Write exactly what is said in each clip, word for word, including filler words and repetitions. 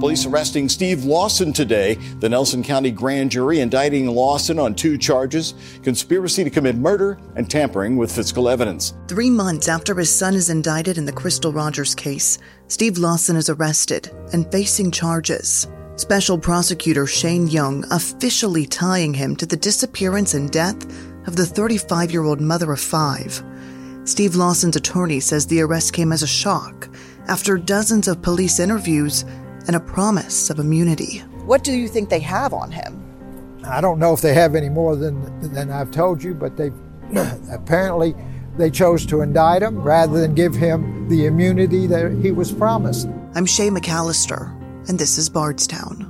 police arresting Steve Lawson today. The Nelson County grand jury indicting Lawson on two charges: conspiracy to commit murder and tampering with physical evidence. Three months after his son is indicted in the Crystal Rogers case, Steve Lawson is arrested and facing charges. Special prosecutor Shane Young officially tying him to the disappearance and death of the thirty-five-year-old mother of five. Steve Lawson's attorney says the arrest came as a shock after dozens of police interviews and a promise of immunity. What do you think they have on him? I don't know if they have any more than than I've told you, but they apparently they chose to indict him rather than give him the immunity that he was promised. I'm Shay McAllister, and this is Bardstown.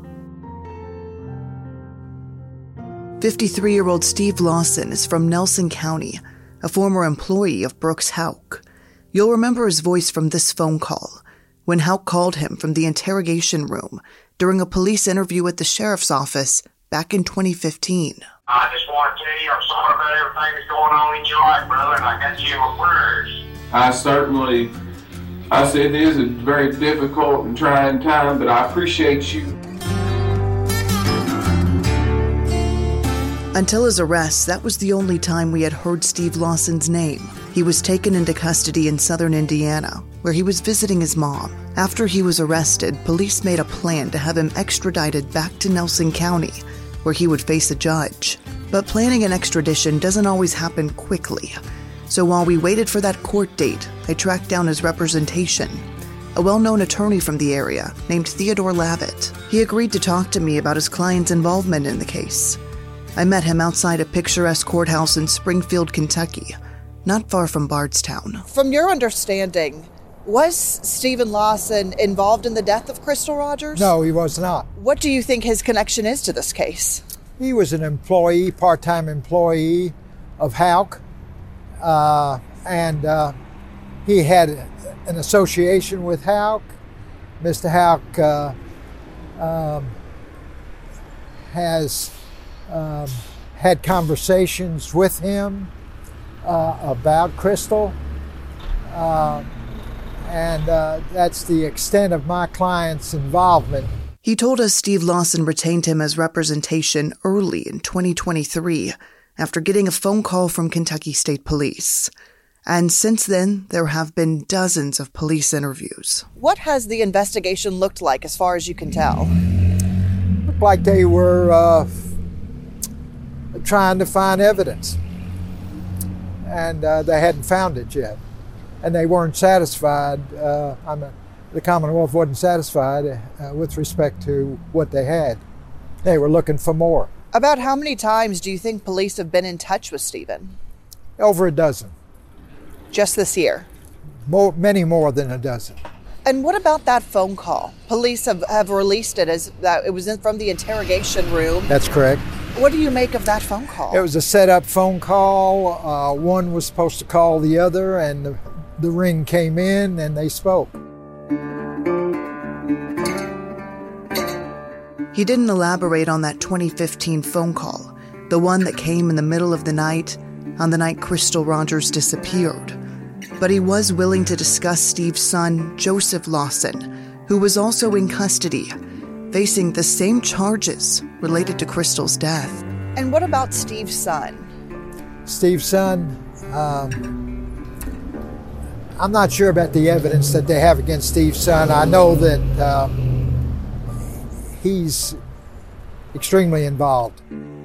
fifty-three-year-old Steve Lawson is from Nelson County, a former employee of Brooks Houck. You'll remember his voice from this phone call, when Houck called him from the interrogation room during a police interview at the sheriff's office back in twenty fifteen. I just want to tell you I'm sorry about everything that's going on in your life, brother, and I got you in my prayers. I certainly, I said it is a very difficult and trying time, but I appreciate you. Until his arrest, that was the only time we had heard Steve Lawson's name. He was taken into custody in southern Indiana, where he was visiting his mom. After he was arrested, police made a plan to have him extradited back to Nelson County, where he would face a judge. But planning an extradition doesn't always happen quickly. So while we waited for that court date, I tracked down his representation, a well-known attorney from the area named Theodore Lavitt. He agreed to talk to me about his client's involvement in the case. I met him outside a picturesque courthouse in Springfield, Kentucky, not far from Bardstown. From your understanding, was Stephen Lawson involved in the death of Crystal Rogers? No, he was not. What do you think his connection is to this case? He was an employee, part-time employee of Houck, uh, and uh, he had an association with Houck. Mister Houck uh, um, has um, had conversations with him uh, about Crystal, uh, and uh, that's the extent of my client's involvement. He told us Steve Lawson retained him as representation early in twenty twenty-three after getting a phone call from Kentucky State Police. And since then, there have been dozens of police interviews. What has the investigation looked like as far as you can tell? Looked like they were uh, trying to find evidence, and uh, they hadn't found it yet. And they weren't satisfied. Uh, I mean, the Commonwealth wasn't satisfied uh, with respect to what they had. They were looking for more. About how many times do you think police have been in touch with Stephen? Over a dozen. Just this year? More, many more than a dozen. And what about that phone call? Police have, have released it as that it was in, from the interrogation room. That's correct. What do you make of that phone call? It was a set-up phone call. Uh, one was supposed to call the other, and the, the ring came in, and they spoke. He didn't elaborate on that twenty fifteen phone call, the one that came in the middle of the night, on the night Crystal Rogers disappeared. But he was willing to discuss Steve's son, Joseph Lawson, who was also in custody, facing the same charges related to Crystal's death. And what about Steve's son? Steve's son, um, I'm not sure about the evidence that they have against Steve's son. I know that um, he's extremely involved.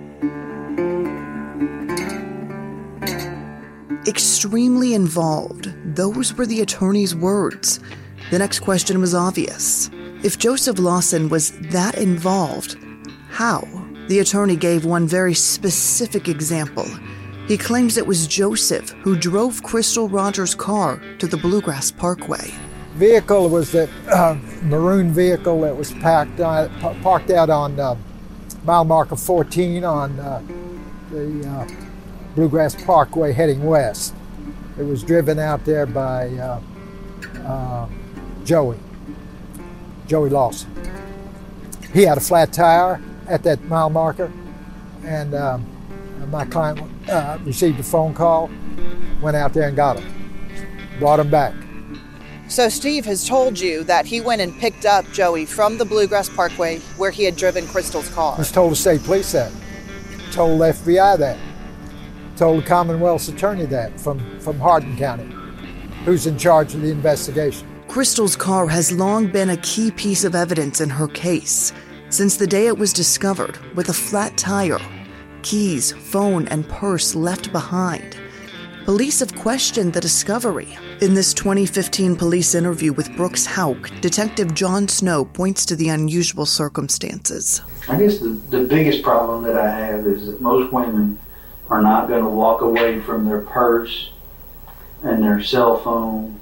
Extremely involved. Those were the attorney's words. The next question was obvious. If Joseph Lawson was that involved, how? The attorney gave one very specific example. He claims it was Joseph who drove Crystal Rogers' car to the Bluegrass Parkway. Vehicle was the uh, maroon vehicle that was packed on, parked out on uh, mile marker fourteen on uh, the uh, Bluegrass Parkway heading west. It was driven out there by uh, uh, Joey, Joey Lawson. He had a flat tire at that mile marker, and um, my client uh, received a phone call, went out there and got him, brought him back. So Steve has told you that he went and picked up Joey from the Bluegrass Parkway where he had driven Crystal's car. He's told the state police that. Told the F B I that. Told the Commonwealth's attorney that from, from Hardin County, who's in charge of the investigation. Crystal's car has long been a key piece of evidence in her case, since the day it was discovered with a flat tire, keys, phone, and purse left behind. Police have questioned the discovery. In this twenty fifteen police interview with Brooks Houck, Detective John Snow points to the unusual circumstances. I guess the, the biggest problem that I have is that most women are not going to walk away from their purse and their cell phone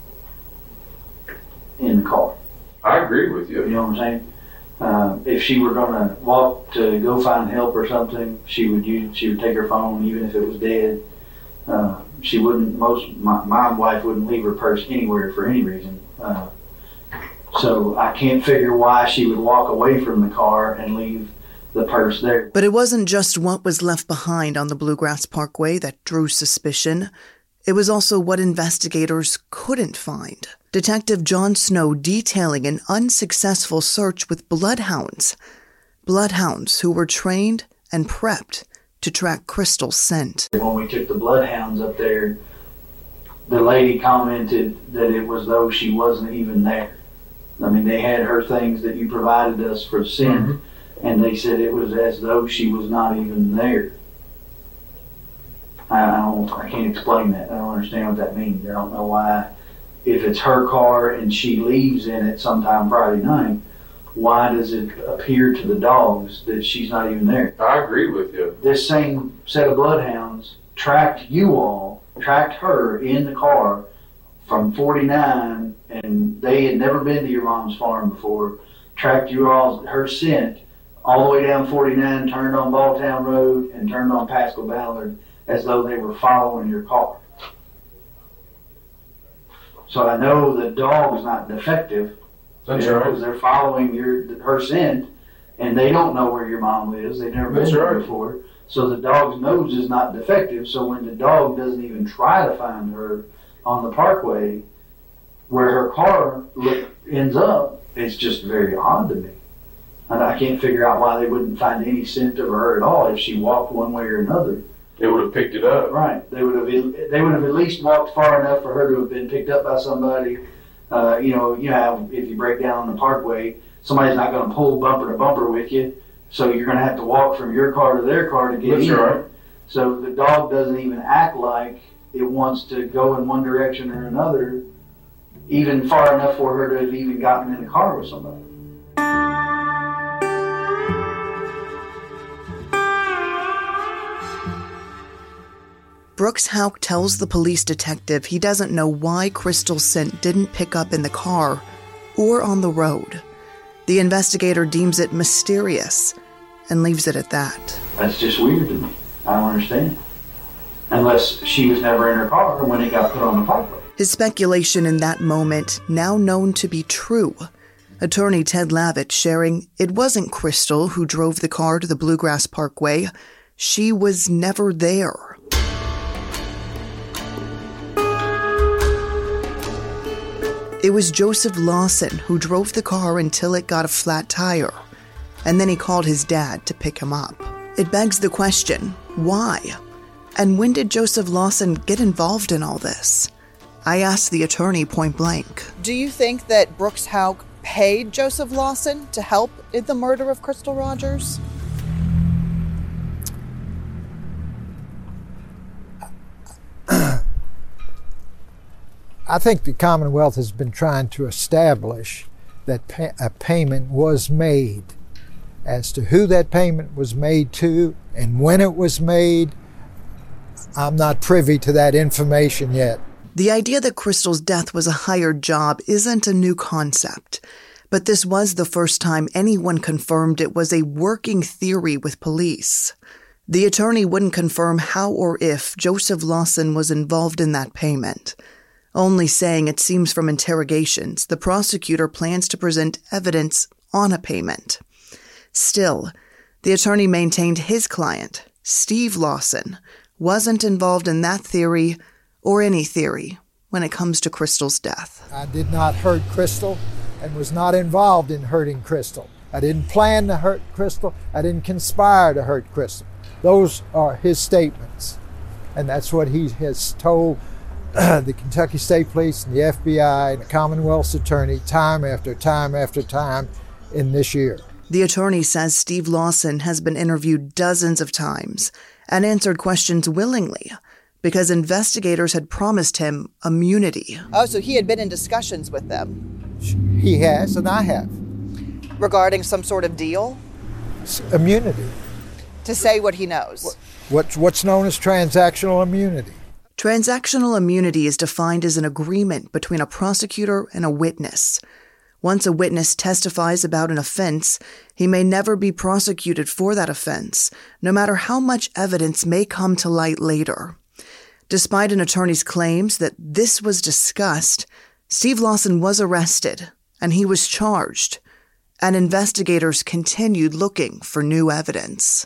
in the car. I agree with you. You know what I'm saying? Uh, if she were going to walk to go find help or something, she would use, she would take her phone even if it was dead. Uh, she wouldn't, most, my, my wife wouldn't leave her purse anywhere for any reason. Uh, so I can't figure why she would walk away from the car and leave the purse there. But it wasn't just what was left behind on the Bluegrass Parkway that drew suspicion. It was also what investigators couldn't find. Detective John Snow detailing an unsuccessful search with bloodhounds. Bloodhounds who were trained and prepped to track Crystal's scent. When we took the bloodhounds up there, the lady commented that it was though she wasn't even there. I mean, they had her things that you provided us for scent, mm-hmm. and they said it was as though she was not even there. I don't, I can't explain that. I don't understand what that means. I don't know why, if it's her car and she leaves in it sometime Friday night, why does it appear to the dogs that she's not even there? I agree with you. This same set of bloodhounds tracked you all, tracked her in the car from forty-nine, and they had never been to your mom's farm before, tracked you all, her scent, all the way down forty-nine, turned on Balltown Road, and turned on Pascal Ballard as though they were following your car. So I know the dog's not defective. That's you know, right. Because they're following your her scent, and they don't know where your mom lives. They've never That's been there right. before. So the dog's nose is not defective. So when the dog doesn't even try to find her on the parkway, where her car look, ends up, it's just very odd to me. And I can't figure out why they wouldn't find any scent of her at all if she walked one way or another. They would have picked it up. Right. They would have. They would have at least walked far enough for her to have been picked up by somebody. Uh, you know, you know, if you break down on the parkway, somebody's not going to pull bumper to bumper with you, so you're going to have to walk from your car to their car to get That's in. right. So the dog doesn't even act like it wants to go in one direction or another, even far enough for her to have even gotten in a car with somebody. Brooks Houck tells the police detective he doesn't know why Crystal's scent didn't pick up in the car or on the road. The investigator deems it mysterious and leaves it at that. That's just weird to me. I don't understand. Unless she was never in her car when it got put on the parkway. His speculation in that moment, now known to be true. Attorney Ted Lavitt sharing it wasn't Crystal who drove the car to the Bluegrass Parkway. She was never there. It was Joseph Lawson who drove the car until it got a flat tire, and then he called his dad to pick him up. It begs the question, why? And when did Joseph Lawson get involved in all this? I asked the attorney point blank. Do you think that Brooks Houck paid Joseph Lawson to help in the murder of Crystal Rogers? I think the Commonwealth has been trying to establish that pay- a payment was made. As to who that payment was made to and when it was made, I'm not privy to that information yet. The idea that Crystal's death was a hired job isn't a new concept, but this was the first time anyone confirmed it was a working theory with police. The attorney wouldn't confirm how or if Joseph Lawson was involved in that payment, only saying it seems from interrogations the prosecutor plans to present evidence on a payment. Still, the attorney maintained his client, Steve Lawson, wasn't involved in that theory or any theory when it comes to Crystal's death. I did not hurt Crystal and was not involved in hurting Crystal. I didn't plan to hurt Crystal. I didn't conspire to hurt Crystal. Those are his statements. And that's what he has told the Kentucky State Police and the F B I and the Commonwealth's attorney time after time after time in this year. The attorney says Steve Lawson has been interviewed dozens of times and answered questions willingly because investigators had promised him immunity. Oh, so he had been in discussions with them? He has, and I have. Regarding some sort of deal? It's immunity. To say what he knows? What's, what's known as transactional immunity. Transactional immunity is defined as an agreement between a prosecutor and a witness. Once a witness testifies about an offense, he may never be prosecuted for that offense, no matter how much evidence may come to light later. Despite an attorney's claims that this was discussed, Steve Lawson was arrested, and he was charged, and investigators continued looking for new evidence.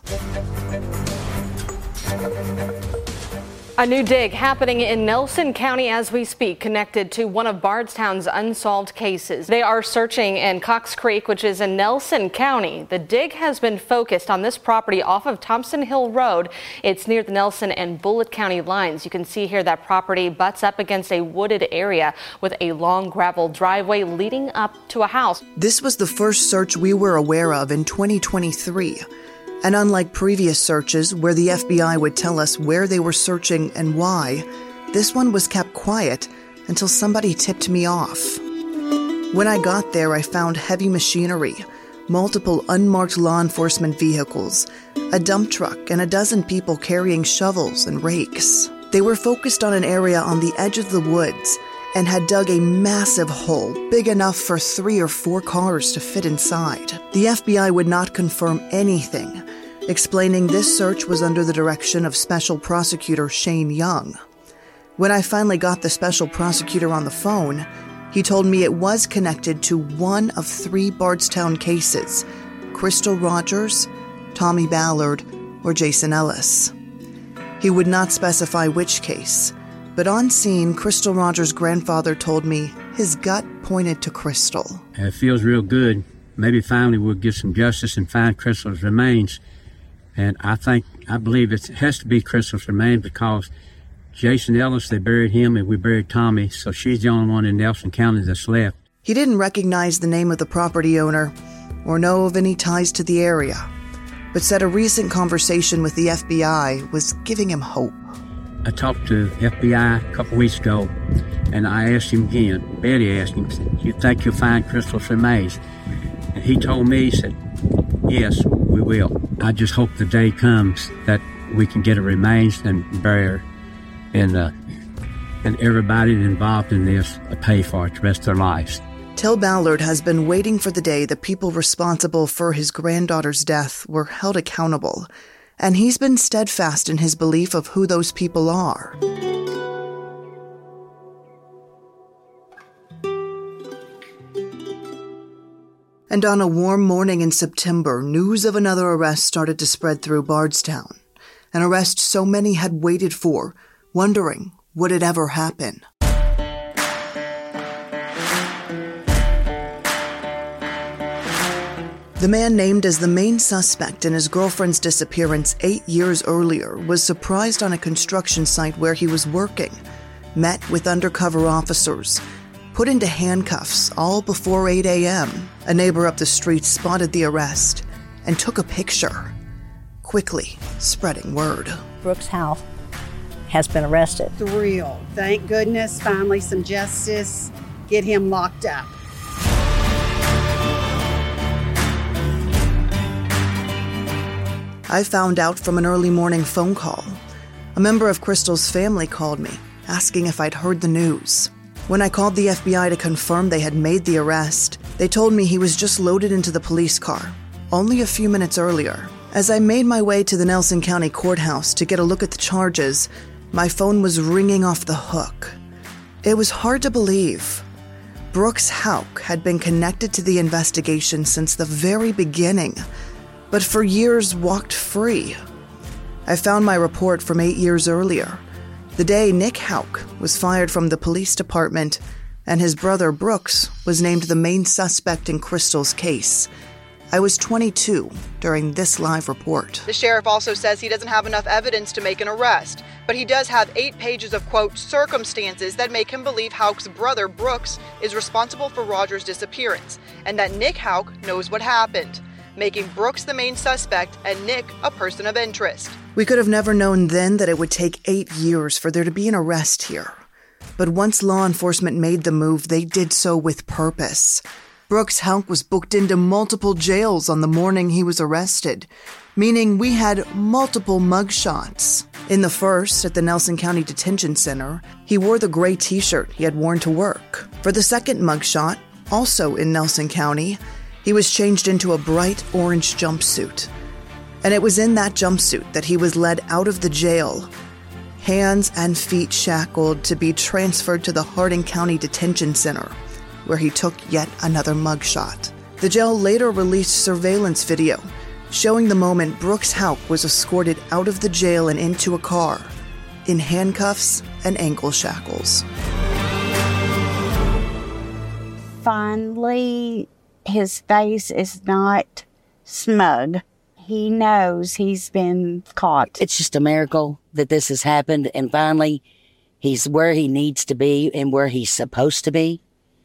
A new dig happening in Nelson County as we speak, connected to one of Bardstown's unsolved cases. They are searching in Cox Creek, which is in Nelson County. The dig has been focused on this property off of Thompson Hill Road. It's near the Nelson and Bullitt County lines. You can see here that property butts up against a wooded area with a long gravel driveway leading up to a house. This was the first search we were aware of in twenty twenty-three. And unlike previous searches where the F B I would tell us where they were searching and why, this one was kept quiet until somebody tipped me off. When I got there, I found heavy machinery, multiple unmarked law enforcement vehicles, a dump truck, and a dozen people carrying shovels and rakes. They were focused on an area on the edge of the woods and had dug a massive hole big enough for three or four cars to fit inside. The F B I would not confirm anything, explaining this search was under the direction of Special Prosecutor Shane Young. When I finally got the Special Prosecutor on the phone, he told me it was connected to one of three Bardstown cases: Crystal Rogers, Tommy Ballard, or Jason Ellis. He would not specify which case, but on scene, Crystal Rogers' grandfather told me his gut pointed to Crystal. It feels real good. Maybe finally we'll get some justice and find Crystal's remains. And I think, I believe it has to be Crystal's remains because Jason Ellis, they buried him and we buried Tommy, so she's the only one in Nelson County that's left. He didn't recognize the name of the property owner or know of any ties to the area, but said a recent conversation with the F B I was giving him hope. I talked to F B I a couple weeks ago, and I asked him again. Betty asked him, "Do you think you'll find Crystal's remains?" And he told me, he said, "Yes, we will." I just hope the day comes that we can get her remains and bury her, and uh, and everybody involved in this will pay for it the rest of their lives. Till Ballard has been waiting for the day the people responsible for his granddaughter's death were held accountable, and he's been steadfast in his belief of who those people are. And on a warm morning in September, news of another arrest started to spread through Bardstown, an arrest so many had waited for, wondering would it ever happen. The man named as the main suspect in his girlfriend's disappearance eight years earlier was surprised on a construction site where he was working, met with undercover officers, put into handcuffs all before eight a.m. A neighbor up the street spotted the arrest and took a picture, quickly spreading word. Brooks Howe has been arrested. Thrill. Thank goodness, finally some justice. Get him locked up. I found out from an early morning phone call. A member of Crystal's family called me, asking if I'd heard the news. When I called the F B I to confirm they had made the arrest, they told me he was just loaded into the police car, only a few minutes earlier. As I made my way to the Nelson County Courthouse to get a look at the charges, my phone was ringing off the hook. It was hard to believe. Brooks Houck had been connected to the investigation since the very beginning, but for years walked free. I found my report from eight years earlier, The day Nick Houck was fired from the police department and his brother Brooks was named the main suspect in Crystal's case, I was twenty-two during this live report. The sheriff also says he doesn't have enough evidence to make an arrest, but he does have eight pages of, quote, circumstances that make him believe Houck's brother, Brooks, is responsible for Roger's disappearance, and that Nick Houck knows what happened, making Brooks the main suspect and Nick a person of interest. We could have never known then that it would take eight years for there to be an arrest here. But once law enforcement made the move, they did so with purpose. Brooks Houck was booked into multiple jails on the morning he was arrested, meaning we had multiple mugshots. In the first, at the Nelson County Detention Center, he wore the gray t-shirt he had worn to work. For the second mugshot, also in Nelson County, he was changed into a bright orange jumpsuit. And it was in that jumpsuit that he was led out of the jail, hands and feet shackled, to be transferred to the Hardin County Detention Center, where he took yet another mugshot. The jail later released surveillance video showing the moment Brooks Houck was escorted out of the jail and into a car, in handcuffs and ankle shackles. Finally, his face is not smug. He knows he's been caught. It's just a miracle that this has happened, and finally, he's where he needs to be and where he's supposed to be.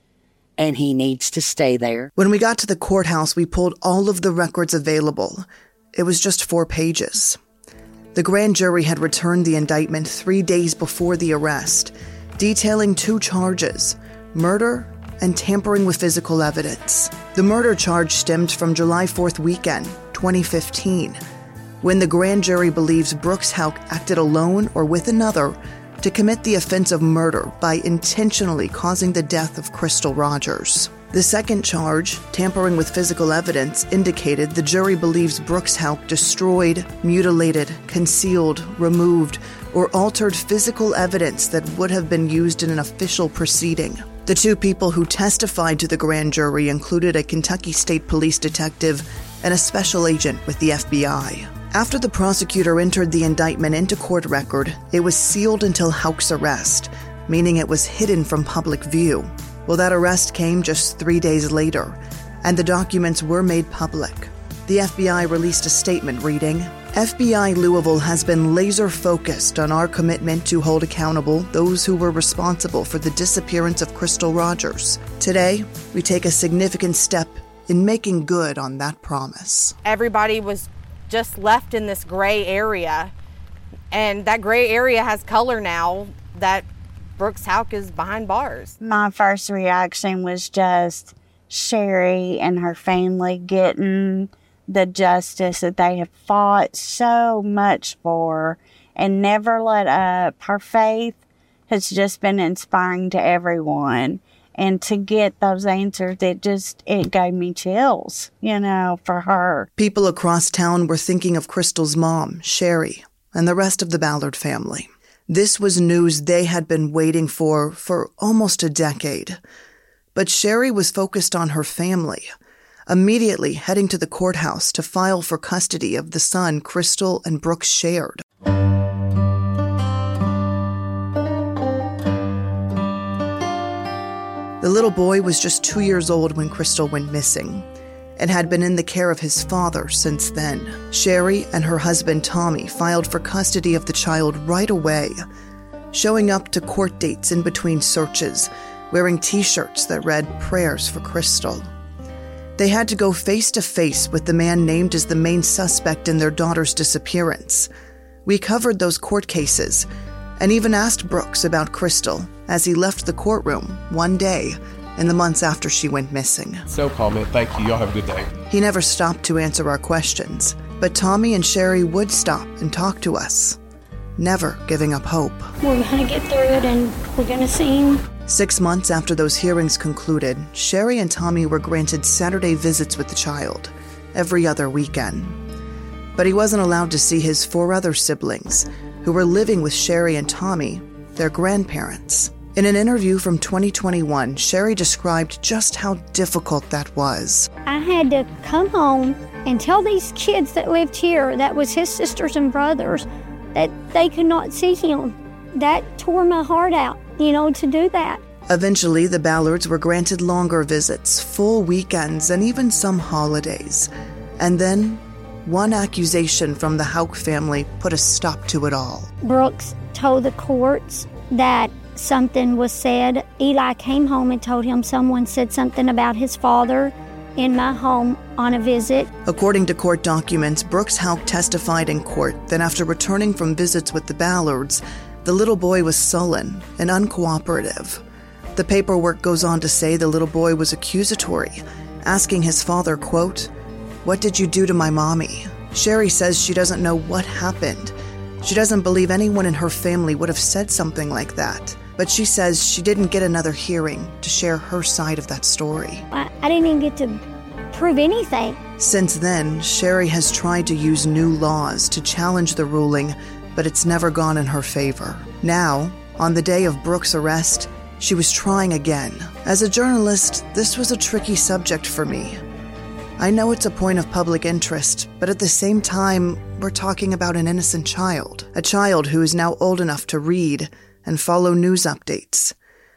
And he needs to stay there. When we got to the courthouse, we pulled all of the records available. It was just four pages. The grand jury had returned the indictment three days before the arrest, detailing two charges, murder and tampering with physical evidence. The murder charge stemmed from July fourth weekend, twenty fifteen, when the grand jury believes Brooks Houck acted alone or with another to commit the offense of murder by intentionally causing the death of Crystal Rogers. The second charge, tampering with physical evidence, indicated the jury believes Brooks Houck destroyed, mutilated, concealed, removed, or altered physical evidence that would have been used in an official proceeding. The two people who testified to the grand jury included a Kentucky State Police detective and a special agent with the F B I. After the prosecutor entered the indictment into court record, it was sealed until Houck's arrest, meaning it was hidden from public view. Well, that arrest came just three days later, and the documents were made public. The F B I released a statement reading, F B I Louisville has been laser-focused on our commitment to hold accountable those who were responsible for the disappearance of Crystal Rogers. Today, we take a significant step in making good on that promise. Everybody was just left in this gray area, and that gray area has color now that Brooks Houck is behind bars. My first reaction was just Sherry and her family getting the justice that they have fought so much for and never let up. Her faith has just been inspiring to everyone. And to get those answers, it just, it gave me chills, you know, for her. People across town were thinking of Crystal's mom, Sherry, and the rest of the Ballard family. This was news they had been waiting for for almost a decade. But Sherry was focused on her family, immediately heading to the courthouse to file for custody of the son Crystal and Brooks shared. The little boy was just two years old when Crystal went missing and had been in the care of his father since then. Sherry and her husband Tommy filed for custody of the child right away, showing up to court dates in between searches, wearing t-shirts that read prayers for Crystal. They had to go face to face with the man named as the main suspect in their daughter's disappearance. We covered those court cases and even asked Brooks about Crystal as he left the courtroom one day in the months after she went missing. So comment. Thank you. Y'all have a good day. He never stopped to answer our questions, but Tommy and Sherry would stop and talk to us, never giving up hope. We're going to get through it and we're going to see him. Six months after those hearings concluded, Sherry and Tommy were granted Saturday visits with the child every other weekend. But he wasn't allowed to see his four other siblings, who were living with Sherry and Tommy, their grandparents. In an interview from twenty twenty-one, Sherry described just how difficult that was. I had to come home and tell these kids that lived here, that was his sisters and brothers, that they could not see him that tore my heart out, you know, to do that. Eventually, the Ballards were granted longer visits, full weekends, and even some holidays. And then, one accusation from the Houck family put a stop to it all. Brooks told the courts that something was said. Eli came home and told him someone said something about his father in my home on a visit. According to court documents, Brooks Houck testified in court that after returning from visits with the Ballards, the little boy was sullen and uncooperative. The paperwork goes on to say the little boy was accusatory, asking his father, quote, "What did you do to my mommy?" Sherry says she doesn't know what happened. She doesn't believe anyone in her family would have said something like that. But she says she didn't get another hearing to share her side of that story. I, I didn't even get to prove anything. Since then, Sherry has tried to use new laws to challenge the ruling, but it's never gone in her favor. Now, on the day of Brooks' arrest, she was trying again. As a journalist, this was a tricky subject for me. I know it's a point of public interest, but at the same time, we're talking about an innocent child. A child who is now old enough to read and follow news updates.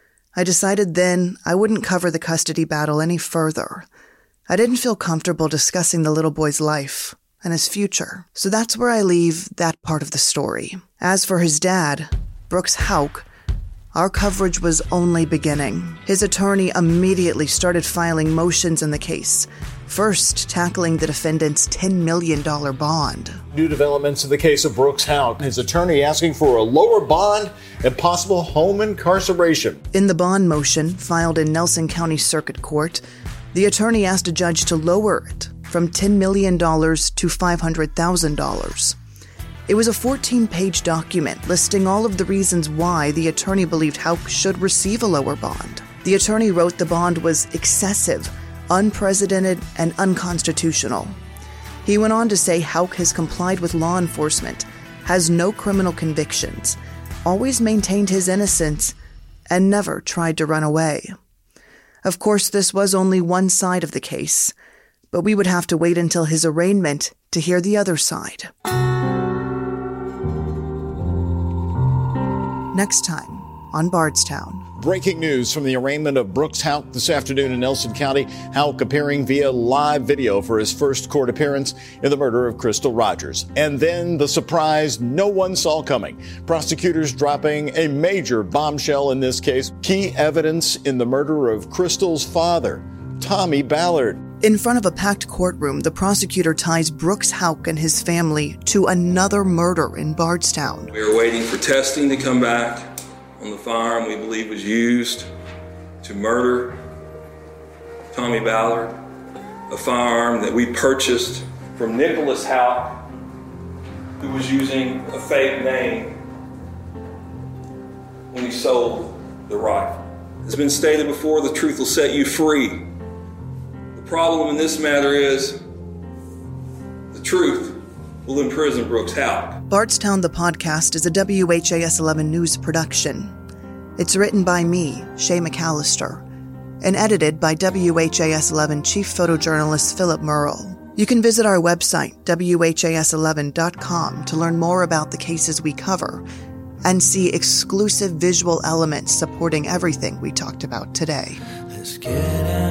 I decided then I wouldn't cover the custody battle any further. I didn't feel comfortable discussing the little boy's life and his future. So that's where I leave that part of the story. As for his dad, Brooks Houck, our coverage was only beginning. His attorney immediately started filing motions in the case, first tackling the defendant's ten million dollars bond. New developments in the case of Brooks Houck. His attorney asking for a lower bond and possible home incarceration. In the bond motion filed in Nelson County Circuit Court, the attorney asked a judge to lower it from ten million dollars to five hundred thousand dollars. It was a fourteen-page document listing all of the reasons why the attorney believed Houck should receive a lower bond. The attorney wrote the bond was excessive, unprecedented, and unconstitutional. He went on to say Houck has complied with law enforcement, has no criminal convictions, always maintained his innocence, and never tried to run away. Of course, this was only one side of the case, but we would have to wait until his arraignment to hear the other side. Next time on Bardstown. Breaking news from the arraignment of Brooks Houck this afternoon in Nelson County. Houck appearing via live video for his first court appearance in the murder of Crystal Rogers. And then the surprise no one saw coming. Prosecutors dropping a major bombshell in this case. Key evidence in the murder of Crystal's father, Tommy Ballard. In front of a packed courtroom, the prosecutor ties Brooks Houck and his family to another murder in Bardstown. We are waiting for testing to come back on the firearm we believe was used to murder Tommy Ballard, a firearm that we purchased from Nicholas Houck, who was using a fake name when he sold the rifle. It's been stated before, the truth will set you free. The problem in this matter is the truth will imprison Brooks Houck. Bardstown the Podcast is a W H A S eleven news production. It's written by me, Shay McAllister, and edited by W H A S eleven chief photojournalist Philip Murrell. You can visit our website, W H A S eleven dot com, to learn more about the cases we cover and see exclusive visual elements supporting everything we talked about today. Let's get out.